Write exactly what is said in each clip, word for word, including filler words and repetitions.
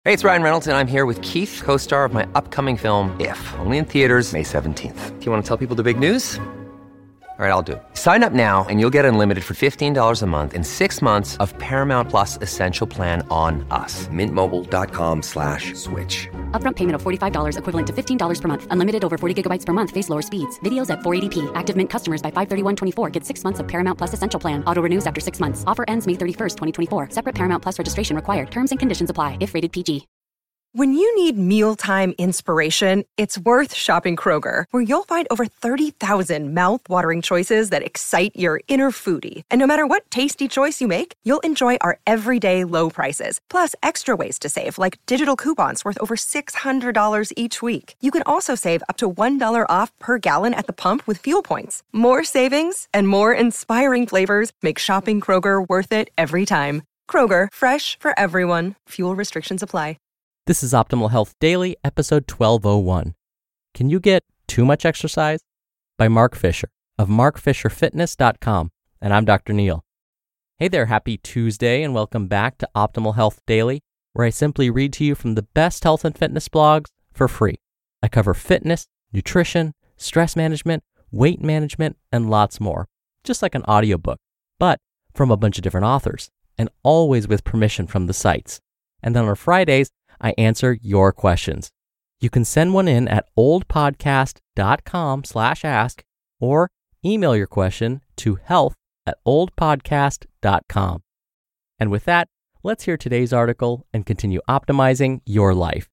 Hey, it's Ryan Reynolds, and I'm here with Keith, co-star of my upcoming film, If, only in theaters May seventeenth. Do you want to tell people the big news? All right, I'll do it. Sign up now and you'll get unlimited for fifteen dollars a month and six months of Paramount Plus Essential Plan on us. Mint Mobile dot com slash switch. Upfront payment of forty-five dollars equivalent to fifteen dollars per month. Unlimited over forty gigabytes per month. Face lower speeds. Videos at four eighty p. Active Mint customers by five thirty-one twenty-four get six months of Paramount Plus Essential Plan. Auto renews after six months. Offer ends May thirty-first, twenty twenty-four. Separate Paramount Plus registration required. Terms and conditions apply if rated P G. When you need mealtime inspiration, it's worth shopping Kroger, where you'll find over thirty thousand mouth-watering choices that excite your inner foodie. And no matter what tasty choice you make, you'll enjoy our everyday low prices, plus extra ways to save, like digital coupons worth over six hundred dollars each week. You can also save up to one dollar off per gallon at the pump with fuel points. More savings and more inspiring flavors make shopping Kroger worth it every time. Kroger, fresh for everyone. Fuel restrictions apply. This is Optimal Health Daily, episode twelve oh one. Can you get too much exercise? By Mark Fisher of mark fisher fitness dot com. And I'm Doctor Neil. Hey there, happy Tuesday, and welcome back to Optimal Health Daily, where I simply read to you from the best health and fitness blogs for free. I cover fitness, nutrition, stress management, weight management, and lots more, just like an audiobook, but from a bunch of different authors, and always with permission from the sites. And then on Fridays, I answer your questions. You can send one in at oldpodcast.com slash ask or email your question to health at oldpodcast.com. And with that, let's hear today's article and continue optimizing your life.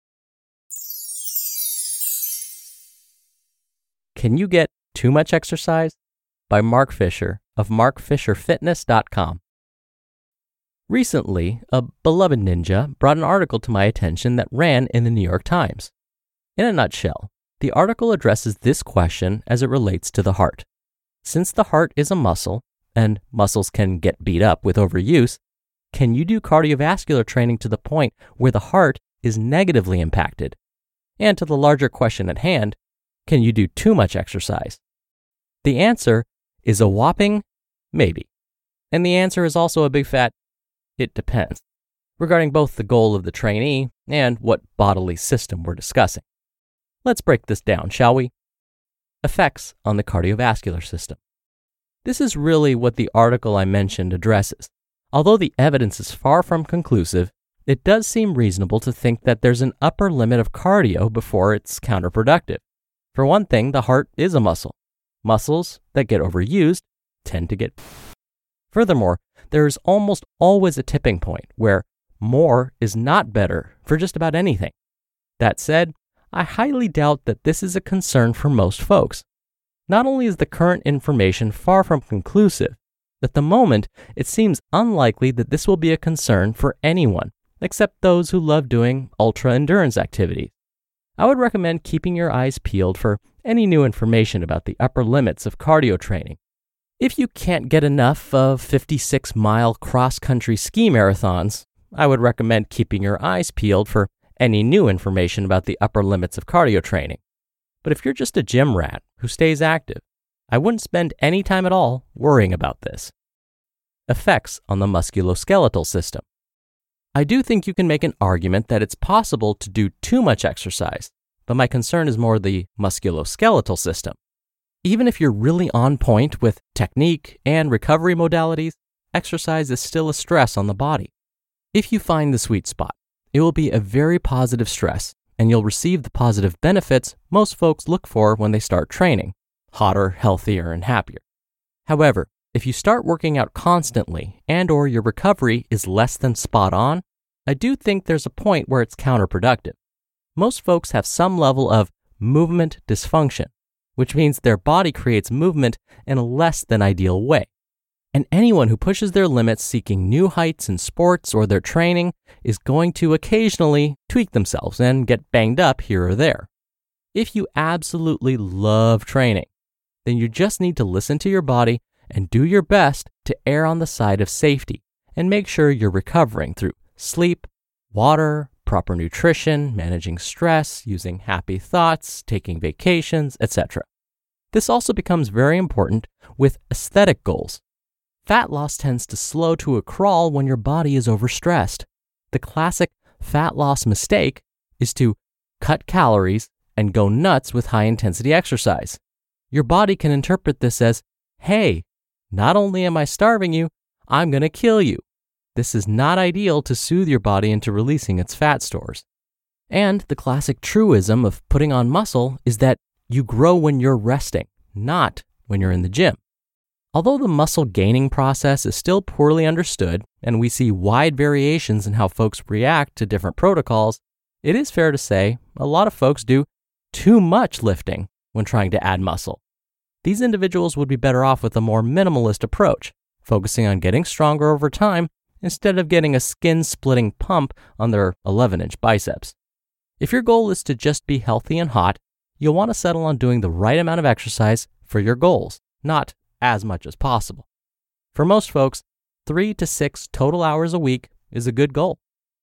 Can you get too much exercise? By Mark Fisher of mark fisher fitness dot com. Recently, a beloved ninja brought an article to my attention that ran in the New York Times. In a nutshell, the article addresses this question as it relates to the heart. Since the heart is a muscle, and muscles can get beat up with overuse, can you do cardiovascular training to the point where the heart is negatively impacted? And to the larger question at hand, can you do too much exercise? The answer is a whopping maybe. And the answer is also a big fat it depends, regarding both the goal of the trainee and what bodily system we're discussing. Let's break this down, shall we? Effects on the cardiovascular system. This is really what the article I mentioned addresses. Although the evidence is far from conclusive, it does seem reasonable to think that there's an upper limit of cardio before it's counterproductive. For one thing, the heart is a muscle. Muscles that get overused tend to get... Furthermore, there is almost always a tipping point where more is not better for just about anything. That said, I highly doubt that this is a concern for most folks. Not only is the current information far from conclusive, at the moment it seems unlikely that this will be a concern for anyone, except those who love doing ultra-endurance activities. I would recommend keeping your eyes peeled for any new information about the upper limits of cardio training. If you can't get enough of fifty-six mile cross-country ski marathons, I would recommend keeping your eyes peeled for any new information about the upper limits of cardio training. But if you're just a gym rat who stays active, I wouldn't spend any time at all worrying about this. Effects on the musculoskeletal system. I do think you can make an argument that it's possible to do too much exercise, but my concern is more the musculoskeletal system. Even if you're really on point with technique and recovery modalities, exercise is still a stress on the body. If you find the sweet spot, it will be a very positive stress, and you'll receive the positive benefits most folks look for when they start training: hotter, healthier, and happier. However, if you start working out constantly and or your recovery is less than spot on, I do think there's a point where it's counterproductive. Most folks have some level of movement dysfunction, which means their body creates movement in a less than ideal way. And anyone who pushes their limits seeking new heights in sports or their training is going to occasionally tweak themselves and get banged up here or there. If you absolutely love training, then you just need to listen to your body and do your best to err on the side of safety and make sure you're recovering through sleep, water, proper nutrition, managing stress, using happy thoughts, taking vacations, et cetera. This also becomes very important with aesthetic goals. Fat loss tends to slow to a crawl when your body is overstressed. The classic fat loss mistake is to cut calories and go nuts with high-intensity exercise. Your body can interpret this as, hey, not only am I starving you, I'm going to kill you. This is not ideal to soothe your body into releasing its fat stores. And the classic truism of putting on muscle is that you grow when you're resting, not when you're in the gym. Although the muscle gaining process is still poorly understood, and we see wide variations in how folks react to different protocols, it is fair to say a lot of folks do too much lifting when trying to add muscle. These individuals would be better off with a more minimalist approach, focusing on getting stronger over time instead of getting a skin-splitting pump on their eleven-inch biceps. If your goal is to just be healthy and hot, you'll want to settle on doing the right amount of exercise for your goals, not as much as possible. For most folks, three to six total hours a week is a good goal.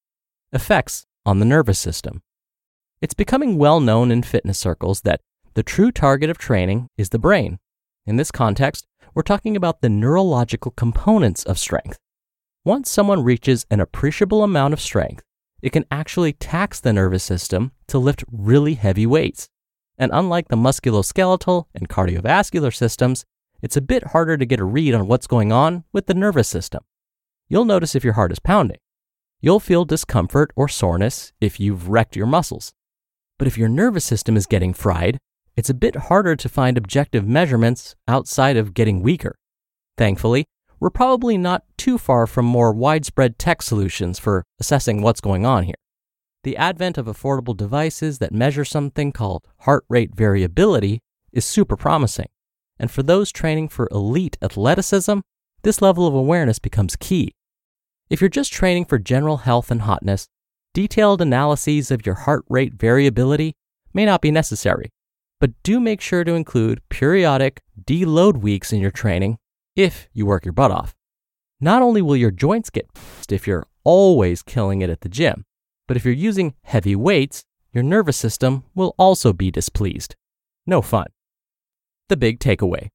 Effects on the nervous system. It's becoming well known in fitness circles that the true target of training is the brain. In this context, we're talking about the neurological components of strength. Once someone reaches an appreciable amount of strength, it can actually tax the nervous system to lift really heavy weights. And unlike the musculoskeletal and cardiovascular systems, it's a bit harder to get a read on what's going on with the nervous system. You'll notice if your heart is pounding. You'll feel discomfort or soreness if you've wrecked your muscles. But if your nervous system is getting fried, it's a bit harder to find objective measurements outside of getting weaker. Thankfully, we're probably not too far from more widespread tech solutions for assessing what's going on here. The advent of affordable devices that measure something called heart rate variability is super promising. And for those training for elite athleticism, this level of awareness becomes key. If you're just training for general health and hotness, detailed analyses of your heart rate variability may not be necessary, but do make sure to include periodic deload weeks in your training if you work your butt off. Not only will your joints get pissed if you're always killing it at the gym, but if you're using heavy weights, your nervous system will also be displeased. No fun. The big takeaway.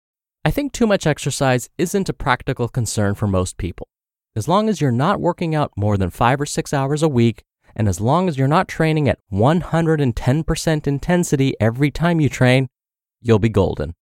I think too much exercise isn't a practical concern for most people. As long as you're not working out more than five or six hours a week, and as long as you're not training at one hundred ten percent intensity every time you train, you'll be golden.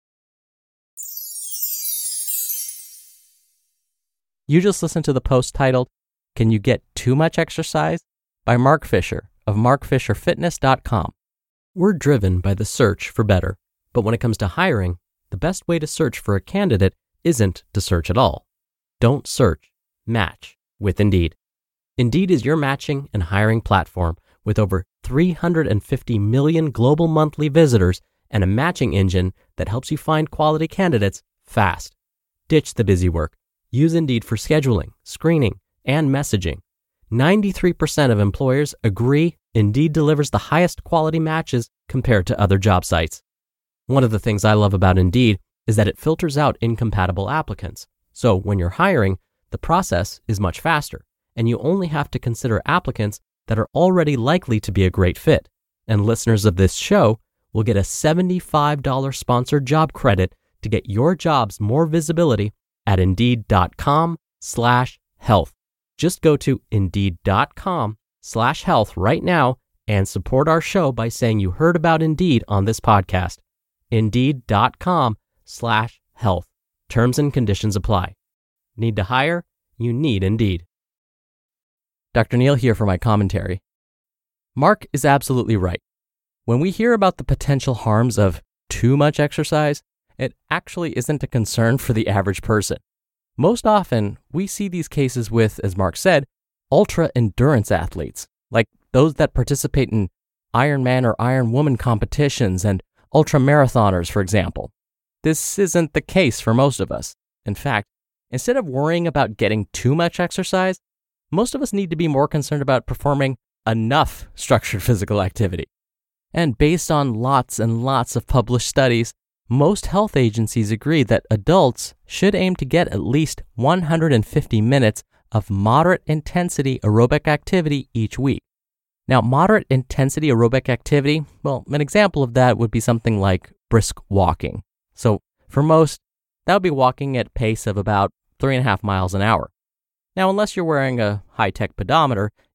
You just listened to the post titled, "Can You Get Too Much Exercise?" by Mark Fisher of mark fisher fitness dot com. We're driven by the search for better, but when it comes to hiring, the best way to search for a candidate isn't to search at all. Don't search, match with Indeed. Indeed is your matching and hiring platform with over three hundred fifty million global monthly visitors and a matching engine that helps you find quality candidates fast. Ditch the busy work. Use Indeed for scheduling, screening, and messaging. ninety-three percent of employers agree Indeed delivers the highest quality matches compared to other job sites. One of the things I love about Indeed is that it filters out incompatible applicants. So when you're hiring, the process is much faster, and you only have to consider applicants that are already likely to be a great fit. And listeners of this show will get a seventy-five dollars sponsored job credit to get your jobs more visibility at indeed.com slash health. Just go to indeed.com slash health right now and support our show by saying you heard about Indeed on this podcast. Indeed.com slash health. Terms and conditions apply. Need to hire? You need Indeed. Doctor Neal here for my commentary. Mark is absolutely right. When we hear about the potential harms of too much exercise, it actually isn't a concern for the average person. Most often, we see these cases with, as Mark said, ultra-endurance athletes, like those that participate in Ironman or Ironwoman competitions and ultramarathoners, for example. This isn't the case for most of us. In fact, instead of worrying about getting too much exercise, most of us need to be more concerned about performing enough structured physical activity. And based on lots and lots of published studies, most health agencies agree that adults should aim to get at least one hundred fifty minutes of moderate intensity aerobic activity each week. Now, moderate intensity aerobic activity, well, an example of that would be something like brisk walking. So for most, that would be walking at a pace of about three and a half miles an hour. Now, unless you're wearing a high-tech pedometer,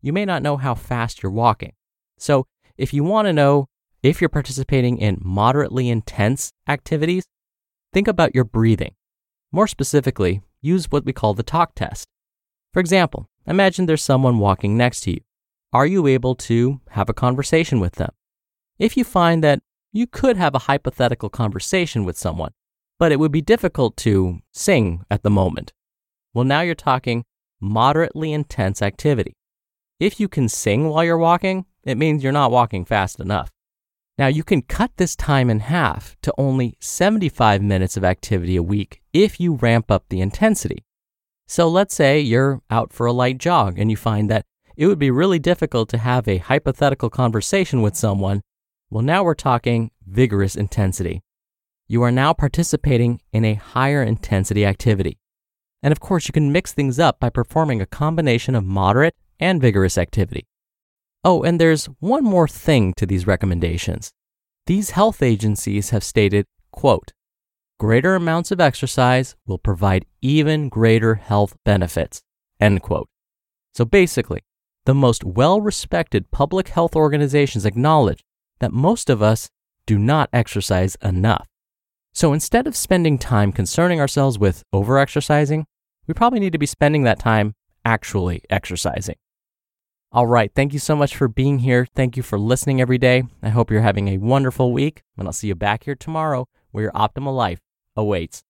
you may not know how fast you're walking. So if you want to know if you're participating in moderately intense activities, think about your breathing. More specifically, use what we call the talk test. For example, imagine there's someone walking next to you. Are you able to have a conversation with them? If you find that you could have a hypothetical conversation with someone, but it would be difficult to sing at the moment, well, now you're talking moderately intense activity. If you can sing while you're walking, it means you're not walking fast enough. Now, you can cut this time in half to only seventy-five minutes of activity a week if you ramp up the intensity. So let's say you're out for a light jog and you find that it would be really difficult to have a hypothetical conversation with someone. Well, now we're talking vigorous intensity. You are now participating in a higher intensity activity. And of course, you can mix things up by performing a combination of moderate and vigorous activity. Oh, and there's one more thing to these recommendations. These health agencies have stated, quote, greater amounts of exercise will provide even greater health benefits, end quote. So basically, the most well-respected public health organizations acknowledge that most of us do not exercise enough. So instead of spending time concerning ourselves with over-exercising, we probably need to be spending that time actually exercising. All right, thank you so much for being here. Thank you for listening every day. I hope you're having a wonderful week, and I'll see you back here tomorrow where your optimal life awaits.